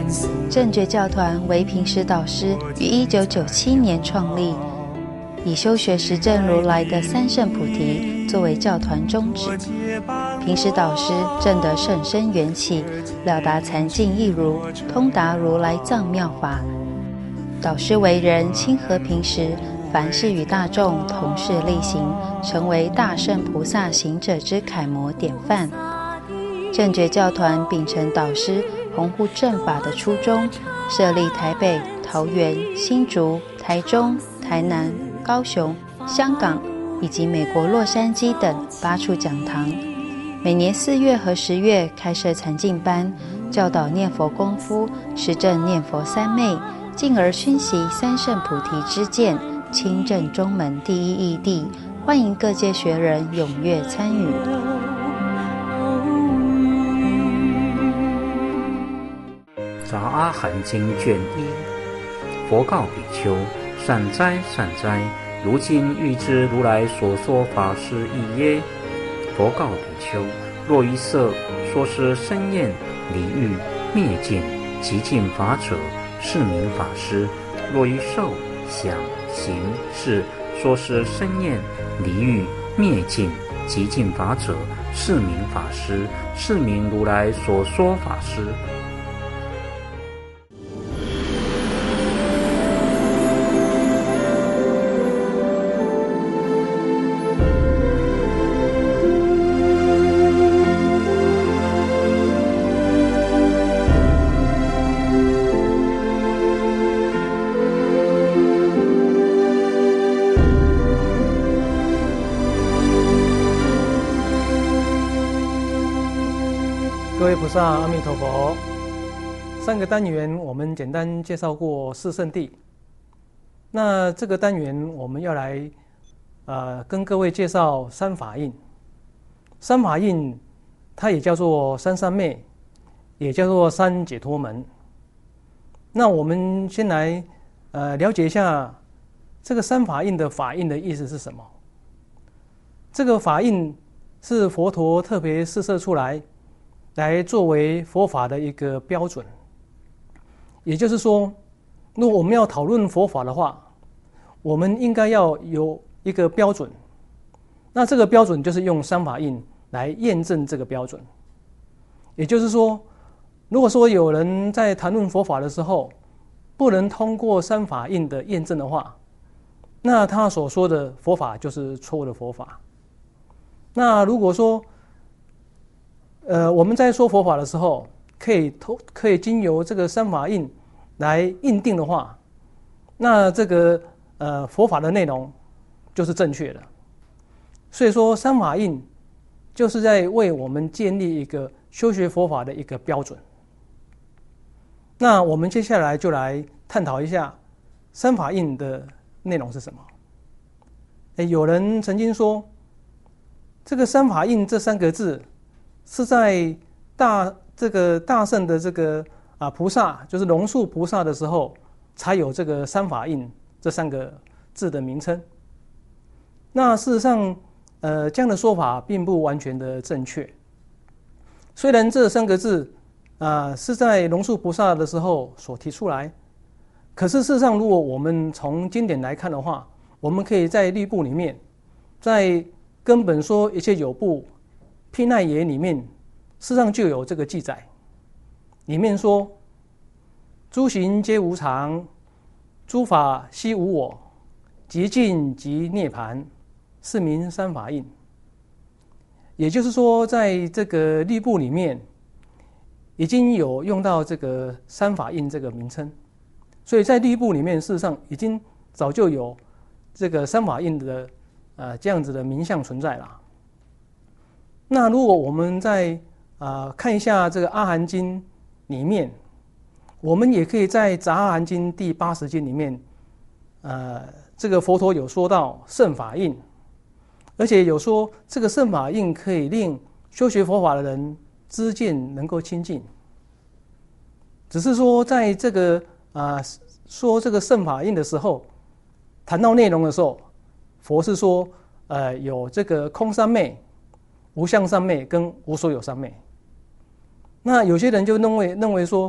正觉教团为平时导师于1997年创立，以修学实证如来的三圣菩提作为教团宗旨。平时导师证得甚深缘起，了达禅境义如，通达如来藏妙法。导师为人亲和平时，凡事与大众同事力行，成为大圣菩萨行者之楷模典范。正觉教团秉承导师弘护正法的初衷，设立台北、桃园、新竹、台中、台南、高雄、香港以及美国洛杉矶等8处讲堂，每年4月和10月开设禅净班，教导念佛功夫，实证念佛三昧，进而熏习三圣菩提之见，亲证中门第一义谛，欢迎各界学人踊跃参与。 杂阿含经卷1，佛告比丘：善哉善哉，如今欲知如来所说法是义耶？佛告比丘：若于色说是生厌离欲灭尽极尽法者，是名法师；若于受想行识说是生厌离欲灭尽极尽法者，是名法师，是名如来所说法师。 各位菩萨，阿弥陀佛。上个单元我们简单介绍过四圣谛，那这个单元我们要来跟各位介绍三法印。三法印它也叫做三三昧，也叫做三解脱门。那我们先来了解一下这个三法印的法印的意思是什么。这个法印是佛陀特别施设出来作为佛法的一个标准。也就是说，如果我们要讨论佛法的话，我们应该要有一个标准，那这个标准就是用三法印来验证这个标准。也就是说，如果说有人在谈论佛法的时候不能通过三法印的验证的话，那他所说的佛法就是错误的佛法。那如果说我们在说佛法的时候可以经由这个三法印来印定的话，那这个佛法的内容就是正确的。所以说三法印就是在为我们建立一个修学佛法的一个标准。那我们接下来就来探讨一下三法印的内容是什么。有人曾经说，这个三法印这3个字是在大圣的这个菩萨，就是龙树菩萨的时候才有这个三法印这3个字的名称。那事实上这样的说法并不完全的正确。虽然这3个字是在龙树菩萨的时候所提出来，可是事实上如果我们从经典来看的话，我们可以在律部里面，在根本说一切有部毗奈耶里面，事实上就有这个记载。里面说：诸行皆无常，诸法悉无我，极尽即涅槃，是名三法印。也就是说，在这个律部里面已经有用到这个三法印这个名称，所以在律部里面事实上已经早就有这个三法印的这样子的名相存在了。那如果我们再看一下这个阿含经里面，我们也可以在杂阿含经第80经里面，这个佛陀有说到圣法印，而且有说这个圣法印可以令修学佛法的人知见能够清净。只是说在这个说这个圣法印的时候，谈到内容的时候，佛是说有这个空三昧、无相三昧跟无所有三昧。那有些人就认为说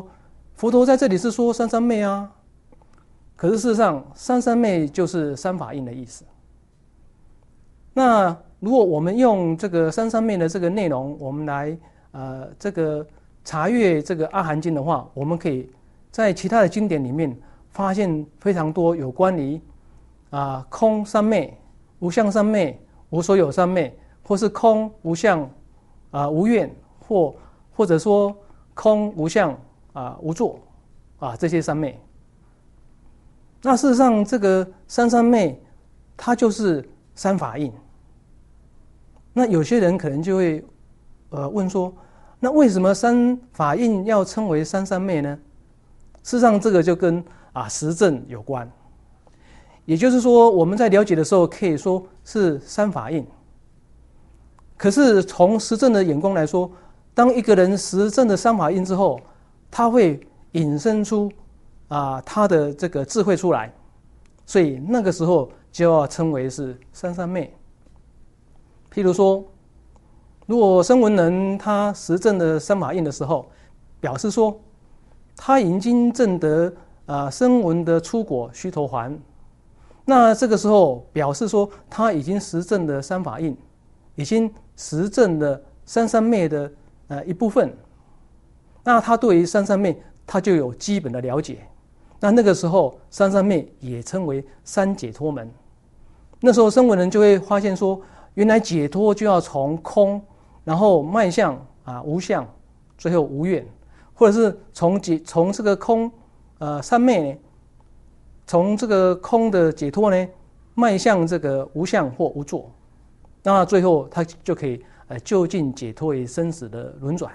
佛陀在这里是说三三昧啊，可是事实上三三昧就是三法印的意思。那如果我们用这个三三昧的这个内容，我们来这个查阅这个阿含经的话，我们可以在其他的经典里面发现非常多有关于空三昧、无相三昧、无所有三昧，或是空无相无愿，或者说空无相无作这些三昧。那事实上这个三三昧它就是三法印。那有些人可能就会问说，那为什么三法印要称为三三昧呢？事实上这个就跟实证有关。也就是说我们在了解的时候可以说是三法印，可是从实证的眼光来说，当一个人实证的三法印之后，他会引申出他的这个智慧出来，所以那个时候就要称为是三三昧。譬如说，如果声闻人他实证的三法印的时候，表示说他已经证得声闻的初果须陀洹，那这个时候表示说他已经实证的三法印，已经实证的三三昧的一部分，那他对于三三昧他就有基本的了解。那个时候三三昧也称为三解脱门。那时候声闻人就会发现说，原来解脱就要从空，然后迈向无相，最后无愿，或者是从这个空三昧呢，从这个空的解脱呢，迈向这个无相或无作，那最后他就可以就近解脱于生死的轮转。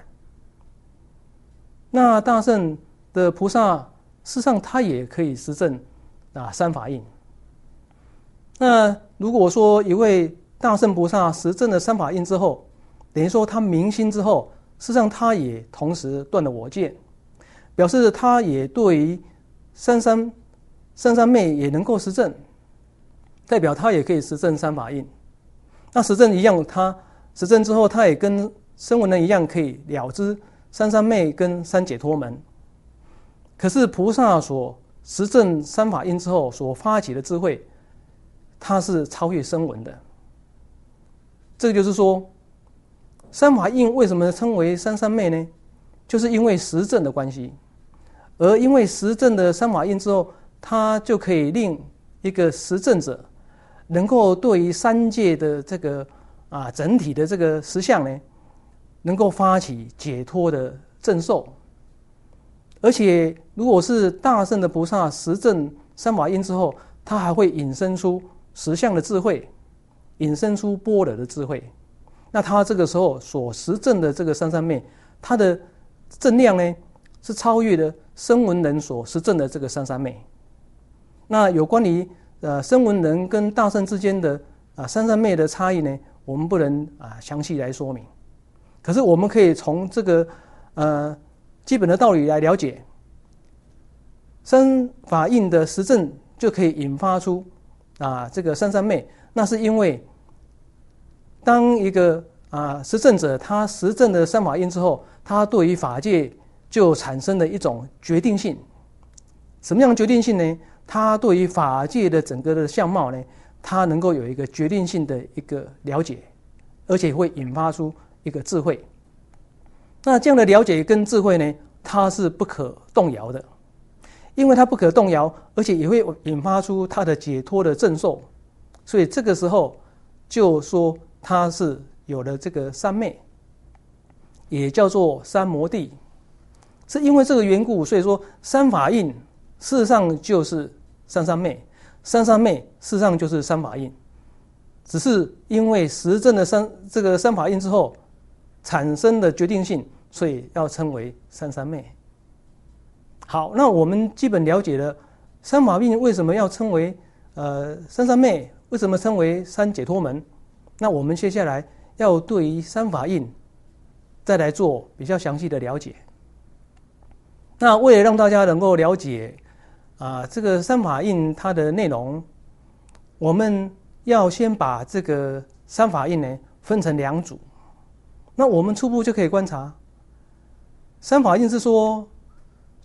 那大乘的菩萨事实上他也可以实证三法印。那如果说一位大乘菩萨实证了三法印之后，等于说他明心之后，事实上他也同时断了我见，表示他也对于三三昧也能够实证，代表他也可以实证三法印。那实证一样，他实证之后，他也跟声闻人一样可以了知三三昧跟三解脱门。可是菩萨所实证三法印之后所发起的智慧，它是超越声闻的。这个就是说，三法印为什么称为三三昧呢？就是因为实证的关系。而因为实证的三法印之后，它就可以令一个实证者能够对于三界的这个整体的这个实相呢，能够发起解脱的正受。而且如果是大乘的菩萨实证三法印之后，他还会引申出实相的智慧，引申出般若的智慧。那他这个时候所实证的这个三三昧，他的正量呢，是超越了声闻人所实证的这个三三昧。那有关于声闻人跟大乘之间的三三昧的差异呢，我们不能详细来说明。可是我们可以从这个基本的道理来了解，三法印的实证就可以引发出这个三三昧。那是因为当一个实证者他实证的三法印之后，他对于法界就产生了一种决定性。什么样的决定性呢？他对于法界的整个的相貌呢，他能够有一个决定性的一个了解，而且会引发出一个智慧。那这样的了解跟智慧呢，它是不可动摇的，因为它不可动摇，而且也会引发出它的解脱的正受。所以这个时候就说它是有了这个三昧，也叫做三摩地。是因为这个缘故，所以说三法印事实上就是三三昧，三三昧事实上就是三法印，只是因为实证的这个三法印之后产生的决定性，所以要称为三三昧。好，那我们基本了解了三法印为什么要称为三三昧，为什么称为三解脱门。那我们接下来要对于三法印再来做比较详细的了解。那为了让大家能够了解这个三法印它的内容，我们要先把这个三法印呢分成两组。那我们初步就可以观察，三法印是说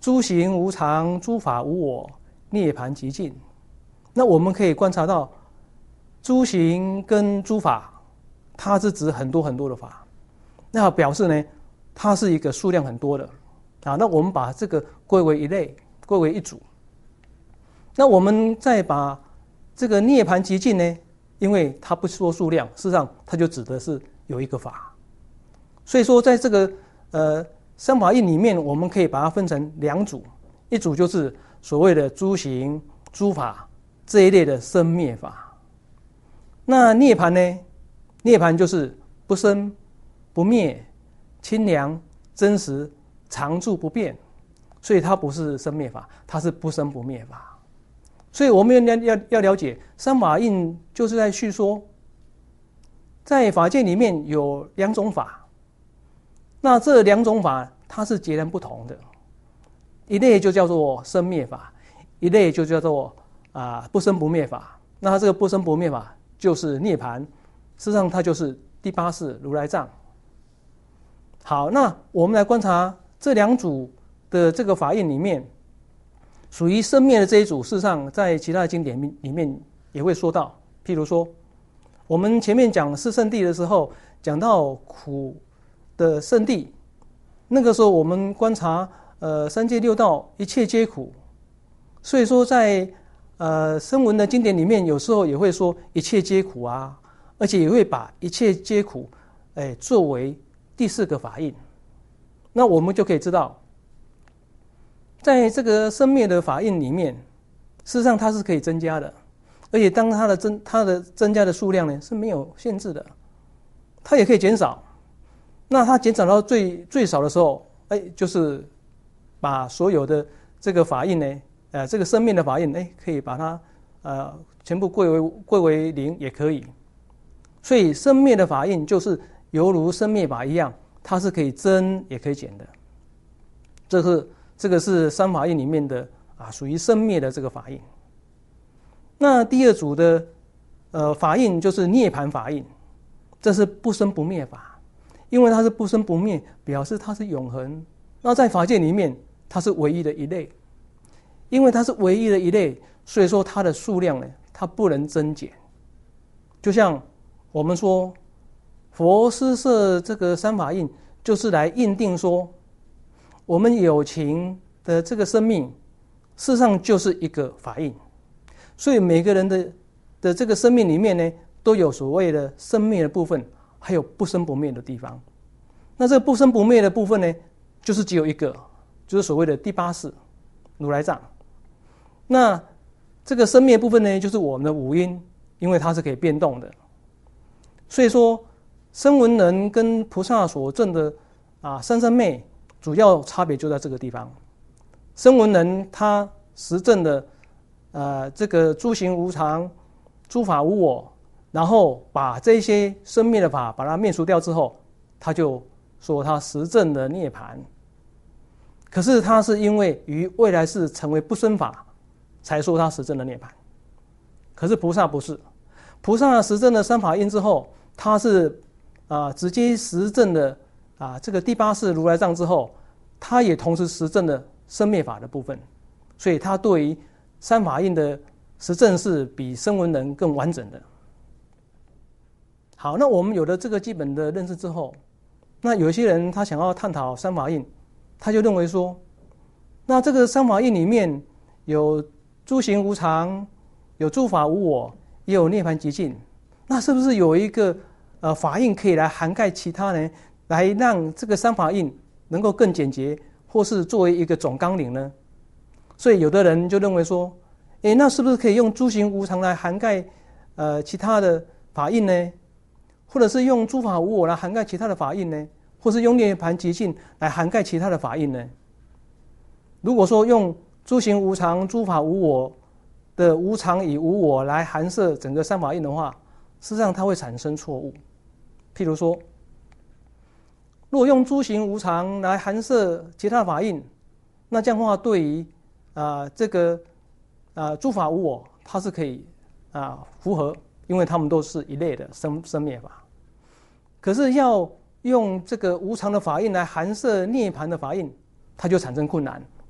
诸行无常，诸法无我，涅槃极尽。那我们可以观察到，诸行跟诸法，它是指很多很多的法，那表示呢，它是一个数量很多的啊。那我们把这个归为一类，归为一组。那我们再把这个涅槃极尽呢，因为它不说数量，事实上它就指的是有一个法。所以说，在这个三法印里面，我们可以把它分成两组，一组就是所谓的诸行、诸法这一类的生灭法。那涅槃呢？涅槃就是不生不灭、清凉真实、常住不变，所以它不是生灭法，它是不生不灭法。所以我们要了解，三法印就是在叙说，在法界里面有两种法。那这两种法它是截然不同的，一类就叫做生灭法，一类就叫做不生不灭法。那这个不生不灭法就是涅槃，事实上它就是第八世如来藏。好，那我们来观察这两组的这个法印里面，属于生灭的这一组，事实上在其他的经典里面也会说到。譬如说，我们前面讲四圣谛的时候，讲到苦的圣谛，那个时候我们观察三界六道一切皆苦，所以说在声闻的经典里面，有时候也会说一切皆苦啊，而且也会把一切皆苦作为第四个法印。那我们就可以知道，在这个生灭的法印里面，事实上它是可以增加的，而且当它的增加的数量呢是没有限制的，它也可以减少。那它减少到最少的时候，就是把所有的这个法印呢，这个生灭的法印，可以把它全部归为零也可以。所以生灭的法印就是犹如生灭法一样，它是可以增也可以减的。这个是三法印里面的属于生灭的这个法印。那第二组的法印就是涅槃法印，这是不生不灭法。因为它是不生不灭，表示它是永恒。那在法界里面，它是唯一的一类。因为它是唯一的一类，所以说它的数量呢，它不能增减。就像我们说，佛施设这个三法印，就是来印定说，我们有情的这个生命，事实上就是一个法印。所以每个人的这个生命里面呢，都有所谓的生灭的部分，还有不生不灭的地方。那这个不生不灭的部分呢，就是只有一个，就是所谓的第八世如来藏。那这个生灭部分呢，就是我们的五阴，因为它是可以变动的。所以说，声闻人跟菩萨所证的三三昧，主要差别就在这个地方。声闻人他实证的这个诸行无常，诸法无我，然后把这些生灭的法把它灭除掉之后，他就说他实证的涅槃。可是他是因为于未来世成为不生法，才说他实证的涅槃。可是菩萨不是，菩萨实证的三法印之后，他是直接实证的这个第八世如来藏之后，他也同时实证的生灭法的部分，所以他对于三法印的实证是比声闻人更完整的。好，那我们有了这个基本的认识之后，那有一些人他想要探讨三法印，他就认为说，那这个三法印里面有诸行无常，有诸法无我，也有涅槃极尽，那是不是有一个法印可以来涵盖其他呢，来让这个三法印能够更简洁，或是作为一个总纲领呢？所以有的人就认为说，那是不是可以用诸行无常来涵盖其他的法印呢？或者是用诸法无我来涵盖其他的法印呢？或是用涅槃极尽来涵盖其他的法印呢？如果说用诸行无常、诸法无我的无常与无我来含摄整个三法印的话，事实上它会产生错误。譬如说，如果用诸行无常来含摄其他的法印，那这样的话对于这个诸法无我，它是可以符合，因为它们都是一类的生灭法。可是要用这个无常的法印来含摄涅槃的法印，它就产生困难。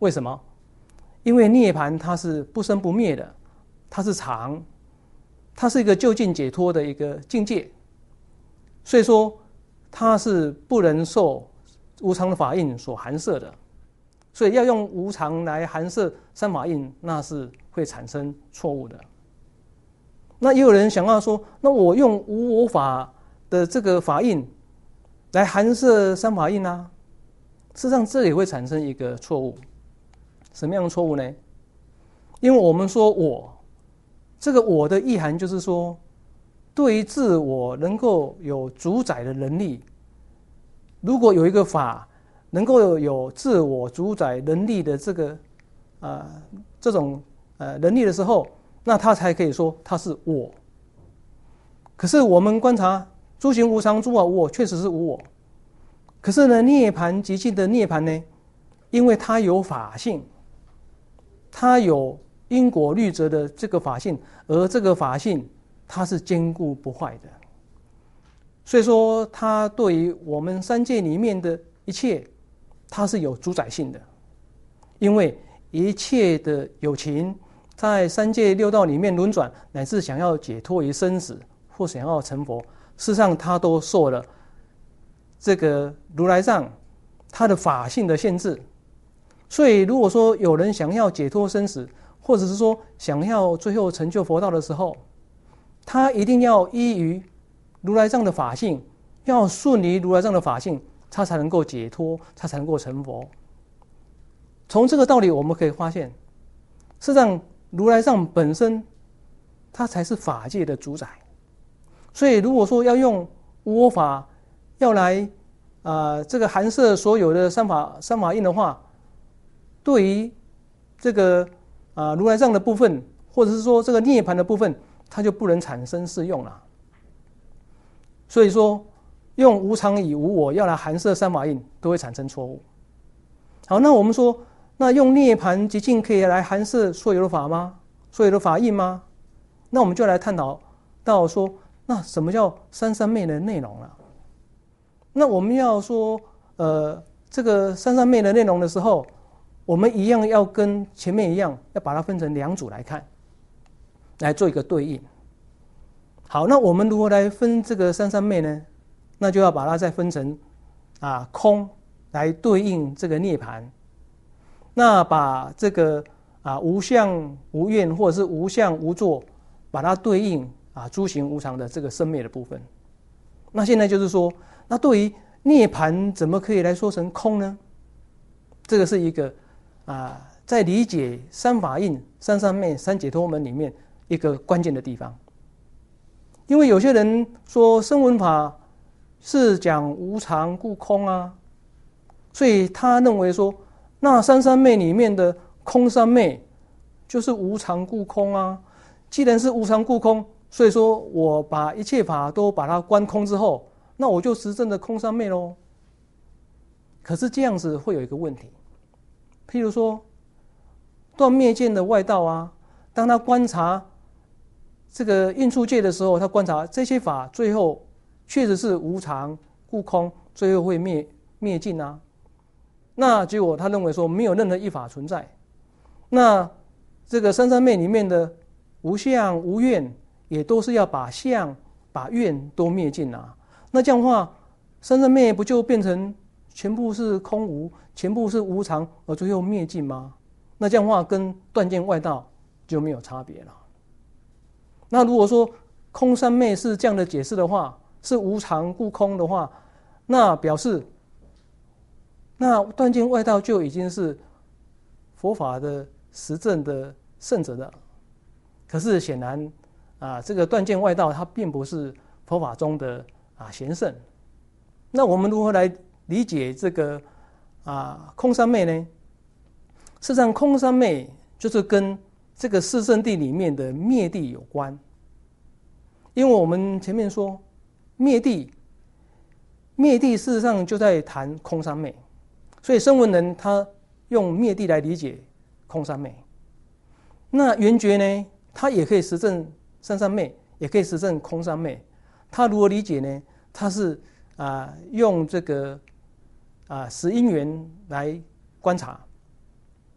为什么？因为涅槃它是不生不灭的，它是常，它是一个究竟解脱的一个境界，所以说它是不能受无常的法印所含摄的，所以要用无常来含摄三法印，那是会产生错误的。那也有人想要说，那我用无我法的这个法印来含摄三法印啊，事实上这也会产生一个错误。什么样的错误呢？因为我们说我，这个我的意涵就是说，对于自我能够有主宰的能力。如果有一个法能够有自我主宰能力的这种能力的时候，那它才可以说它是我。可是我们观察诸行无常，诸法无我，确实是无我。可是呢，涅槃极尽的涅槃呢，因为它有法性，它有因果律则的这个法性，而这个法性它是坚固不坏的，所以说它对于我们三界里面的一切，它是有主宰性的。因为一切的有情在三界六道里面轮转，乃至想要解脱于生死或想要成佛，事实上它都受了这个如来藏它的法性的限制。所以如果说有人想要解脱生死，或者是说想要最后成就佛道的时候，他一定要依于如来藏的法性，要顺于如来藏的法性，他才能够解脱，他才能够成佛。从这个道理我们可以发现，事实上如来藏本身它才是法界的主宰。所以如果说要用无我法要来这个含摄所有的三法印的话，对于这个如来藏的部分，或者是说这个涅槃的部分，它就不能产生适用了。所以说用无常与无我要来含摄三法印，都会产生错误。好，那我们说，那用涅槃极尽可以来含摄所有的法吗？所有的法印吗？那我们就来探讨到说，那什么叫三三昧的内容了？那我们要说这个三三昧的内容的时候，我们一样要跟前面一样，要把它分成两组来看，来做一个对应。好，那我们如何来分这个三三昧呢？那就要把它再分成空来对应这个涅槃。那把这个无相无愿或者是无相无作，把它对应诸行无常的这个生灭的部分。那现在就是说，那对于涅槃怎么可以来说成空呢？这个是一个在理解三法印、三三昧、三解脱门里面一个关键的地方。因为有些人说声闻法是讲无常故空啊，所以他认为说，那三三昧里面的空三昧就是无常故空啊。既然是无常故空，所以说我把一切法都把它观空之后，那我就实证的空三昧咯。可是这样子会有一个问题，譬如说断灭见的外道当他观察这个应处界的时候，他观察这些法最后确实是无常故空，最后会灭尽那结果他认为说没有任何一法存在。那这个三三昧里面的无相无愿，也都是要把相把愿都灭尽那这样的话，三三昧不就变成全部是空无，全部是无常，而最后灭尽吗？那这样的话跟断见外道就没有差别了。那如果说空三昧是这样的解释的话，是无常故空的话，那表示那断见外道就已经是佛法的实证的圣者了。可是显然这个断见外道它并不是佛法中的贤圣。那我们如何来理解这个空三昧呢？事实上空三昧就是跟这个四圣谛里面的灭谛有关。因为我们前面说灭谛事实上就在谈空三昧，所以声闻人他用灭谛来理解空三昧。那圆觉呢，他也可以实证三三昧，也可以实证空三昧。他如何理解呢？他是用这个十因缘来观察。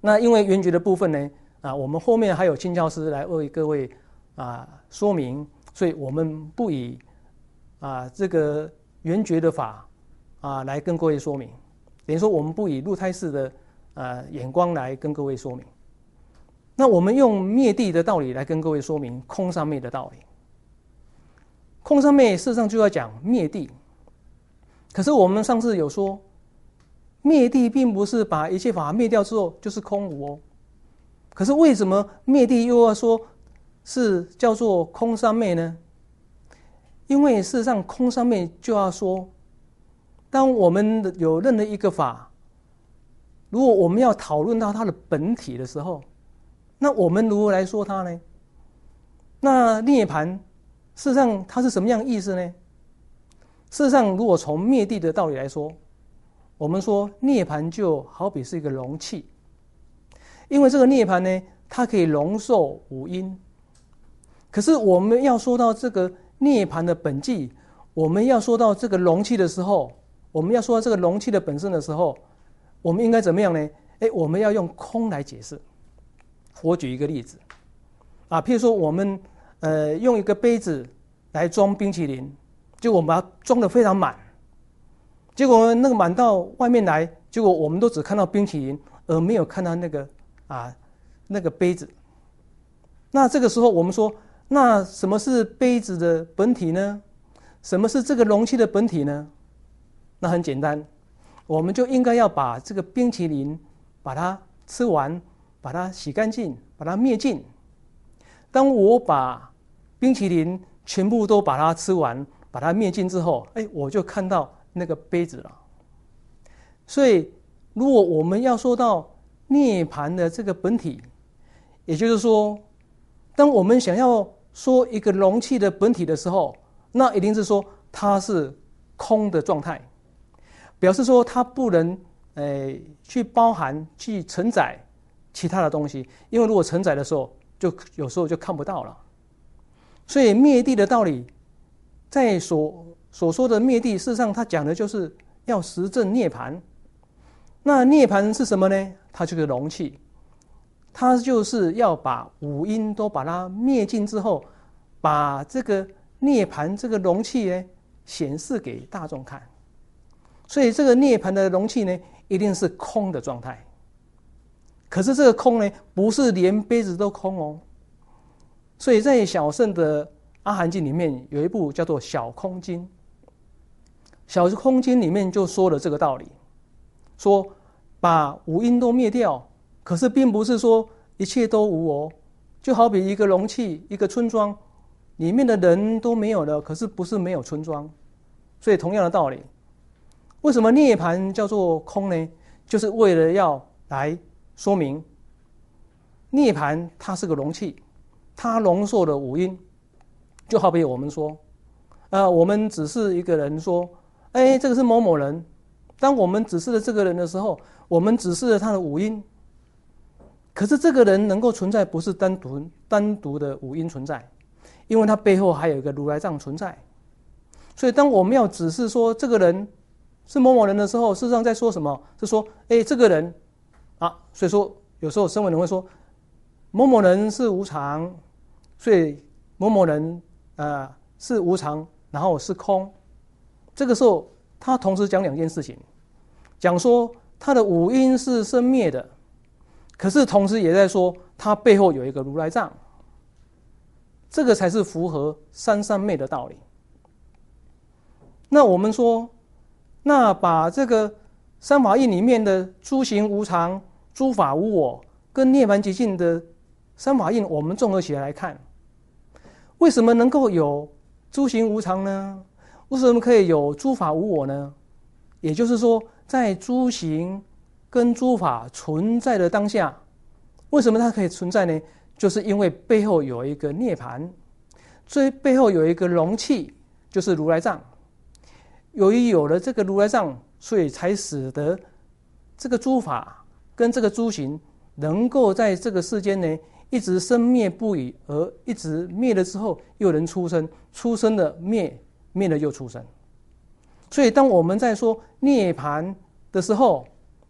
那因为圆觉的部分呢，我们后面还有清教师来为各位说明，所以我们不以这个圆觉的法来跟各位说明，等于说我们不以入胎式的眼光来跟各位说明。那我们用灭地的道理来跟各位说明空三昧的道理。空三昧事实上就要讲灭地，可是我们上次有说，灭地并不是把一切法灭掉之后就是空无哦。可是为什么灭地又要说是叫做空三昧呢？因为事实上空三昧就要说，当我们有任何一个法，如果我们要讨论到它的本体的时候，那我们如何来说它呢？那涅槃事实上它是什么样的意思呢？事实上如果从灭地的道理来说，我们说涅槃就好比是一个容器，因为这个涅槃呢，它可以容受五阴。可是我们要说到这个涅槃的本际，我们要说到这个容器的时候，我们要说到这个容器的本身的时候，我们应该怎么样呢？我们要用空来解释。我举一个例子譬如说我们用一个杯子来装冰淇淋，结果我们把它装得非常满，结果那个满到外面来，结果我们都只看到冰淇淋，而没有看到那个杯子。那这个时候我们说，那什么是杯子的本体呢？什么是这个容器的本体呢？那很简单，我们就应该要把这个冰淇淋把它吃完，把它洗干净，把它灭尽。当我把冰淇淋全部都把它吃完，把它灭尽之后，我就看到那个杯子了。所以如果我们要说到涅槃的这个本体，也就是说，当我们想要说一个容器的本体的时候，那一定是说它是空的状态，表示说它不能去包含去承载其他的东西，因为如果承载的时候，就有时候就看不到了。所以灭地的道理，在所说的灭地，事实上它讲的就是要实证涅槃。那涅槃是什么呢？它就是容器，它就是要把五阴都把它灭尽之后，把这个涅槃这个容器呢显示给大众看。所以这个涅槃的容器呢，一定是空的状态。可是这个空呢，不是连杯子都空哦。所以在小乘的阿含经里面有一部叫做小空经，小空经里面就说了这个道理，说把五阴都灭掉，可是并不是说一切都无哦。就好比一个容器，一个村庄里面的人都没有了，可是不是没有村庄。所以同样的道理，为什么涅槃叫做空呢？就是为了要来说明涅槃它是个容器，它容受了五阴。就好比我们说我们指示一个人说这个是某某人，当我们指示了这个人的时候，我们指示了他的五阴，可是这个人能够存在不是单独的五阴存在，因为他背后还有一个如来藏存在。所以当我们要指示说这个人是某某人的时候，事实上在说什么？是说这个人所以说有时候声闻人会说某某人是无常，所以某某人是无常，然后是空。这个时候他同时讲两件事情，讲说他的五阴是生灭的，可是同时也在说他背后有一个如来藏。这个才是符合三三昧的道理。那我们说，那把这个三法印里面的诸行无常、诸法无我跟涅槃寂静的三法印，我们综合起来看，为什么能够有诸行无常呢？为什么可以有诸法无我呢？也就是说，在诸行跟诸法存在的当下，为什么它可以存在呢？就是因为背后有一个涅槃，所以背后有一个容器，就是如来藏。由于有了这个如来藏，所以才使得这个诸法跟这个诸行能够在这个世间呢一直生灭不已，而一直灭了之后又能出生，出生了灭，灭了又出生。所以当我们在说涅槃的时候，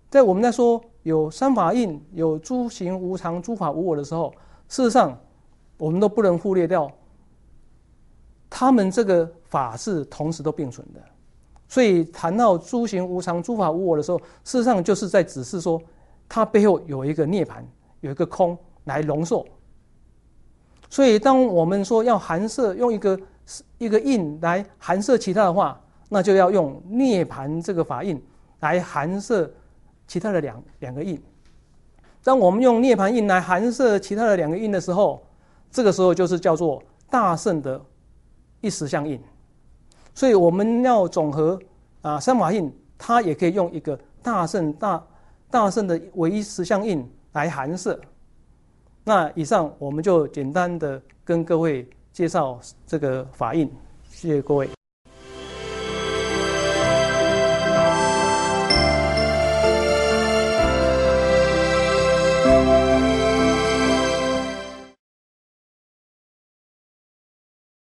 在我们在说有三法印、有诸行无常、诸法无我的时候，事实上我们都不能忽略掉，他们这个法是同时都并存的。所以谈到诸行无常、诸法无我的时候，事实上就是在指示说，它背后有一个涅槃，有一个空来容受。所以当我们说要含摄，用一个印来含摄其他的话，那就要用涅槃这个法印来含摄其他的两个印。当我们用涅槃印来含摄其他的两个印的时候，这个时候就是叫做大乘的一实相印。所以我们要总和三法印，它也可以用一个大乘的唯一实相印来含摄。那以上我们就简单的跟各位介绍这个法印，谢谢各位。